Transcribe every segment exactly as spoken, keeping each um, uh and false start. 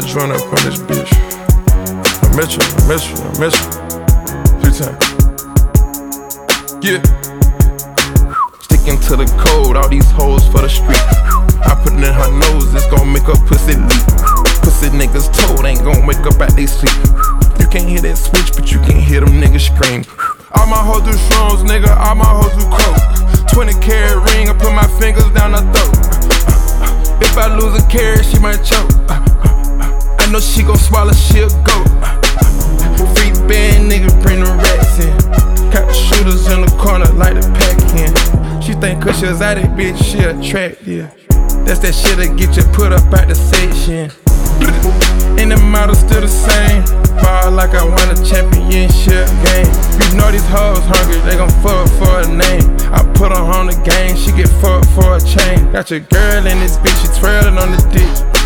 joint up on this bitch. I miss you, I miss you, I miss you. Few times. Yeah. Sticking to the code, all these hoes for the street. I put it in her nose, it's gon' make her pussy leak. Pussy niggas told ain't gon' wake up at they sleep. You can't hear that switch, but you can hear them niggas scream. All my hoes do shrooms, nigga, all my hoes do coke. twenty carat ring, I put my fingers down her throat. If I lose a carat, she might choke. I know she gon' swallow, she'll go. Free band, nigga, bring the rats in. Got the shooters in the corner like the pack in. She think cause she was out it, bitch, she attractive. That's that shit that get you put up at the section. And the model still the same. Ball like I won a championship game. You know these hoes hungry, they gon' fuck for a name. I put her on the game, she get fucked for a chain. Got your girl in this bitch, she twirling on the dick.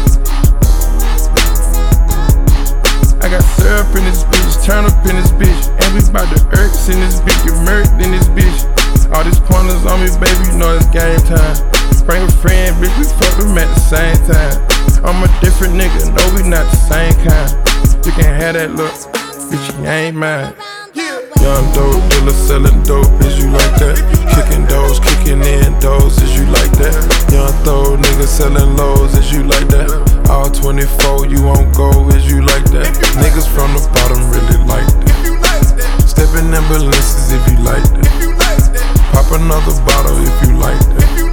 I got syrup in this bitch, turn up in this bitch. And we bout the irks in this bitch, get murked in this bitch. All these pointers on me, baby, you know it's game time. Bring a friend, bitch, we fuck them at the same time. I'm a different nigga, no, we not the same kind. You can have that look, bitch, you ain't mine. Young dope dealer selling dope, is you like that? Kicking doors, kicking in doors, is you like that? Young throw nigga selling lows, is you like that? All twenty-four, you won't go, is you like that? Niggas from the bottom really like that. Stepping ambulances if you like that. Pop another bottle if you like that.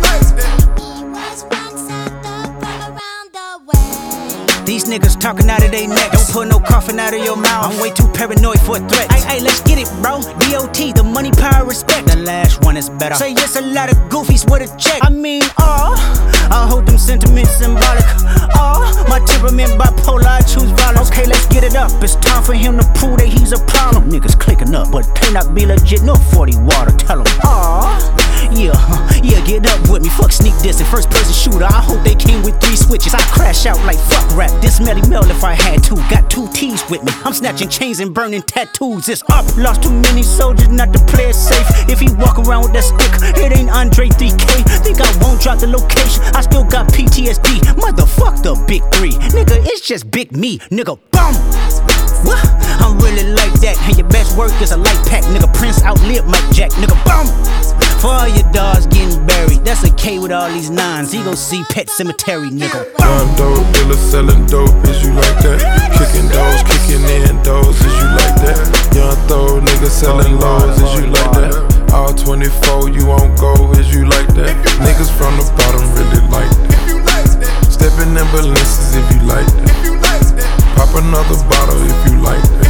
These niggas talking out of they neck. Don't put no coughing out of your mouth. I'm way too paranoid for a threat. Ay, ay, let's get it, bro. D O T, the money, power, respect. The last one is better. Say yes, a lot of goofies with a check. I mean, oh, I hold them sentiments symbolic. Oh, my temperament bipolar, I choose violence. Okay, let's get it up. It's time for him to prove that he's a problem. Niggas clicking up, but cannot be legit. No forty water, tell him. Oh, yeah, huh, yeah, get up with me. Fuck sneak diss and first person shooter. I hope they came with three switches. I crash out like fuck rap. This Melly Mel if I had to. Got two T's with me. I'm snatching chains and burning tattoos. It's up. Lost too many soldiers not to play it safe. If he walk around with that stick, it ain't Andre three K. Think I won't drop the location. I still got P T S D. Motherfuck the big three. Nigga, it's just big me. Nigga, bum. What? I'm really like that. And your best work is a light pack. Nigga, Prince outlived Mike Jack. Nigga, bum. For all your dogs getting buried. That's a K with all these nines. He gon' see Pet Cemetery, nigga. Young dope dealer selling dope, is you like that? Kicking doors, kicking in doors, is you like that? Young throw nigga selling lows, is you like that? All twenty-four, you won't go, is you like that? Niggas from the bottom really like that. Stepping ambulances if you like that. Pop another bottle if you like that.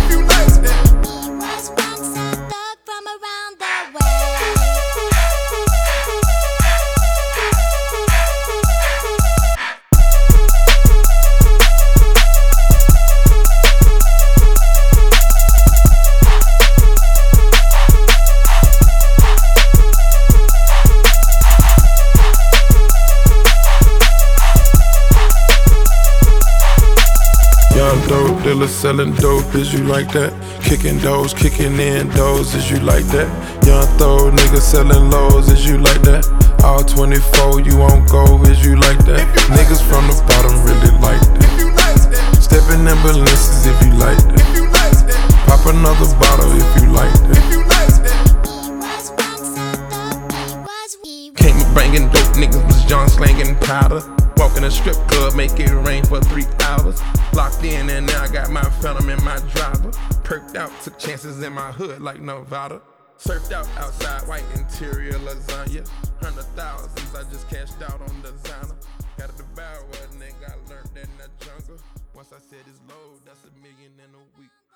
Dope dealer selling dope, is you like that? Kicking doors, kicking in doors, is you like that? Young throw nigga selling lows, is you like that? All twenty-four, you won't go, is you like that? Niggas from the bottom really like that. Stepping ambulances if you like that. Pop another bottle if you like that. Came up bringing dope, niggas was John slanging powder. Walk in a strip club, make it rain for three hours. Locked in and now I got my phantom in my driver. Perked out, took chances in my hood like Nevada. Surfed out outside, white interior lasagna. Hundred thousands, I just cashed out on designer. Got a devour, nigga, I learned that in the jungle. Once I said it's low, that's a million in a week.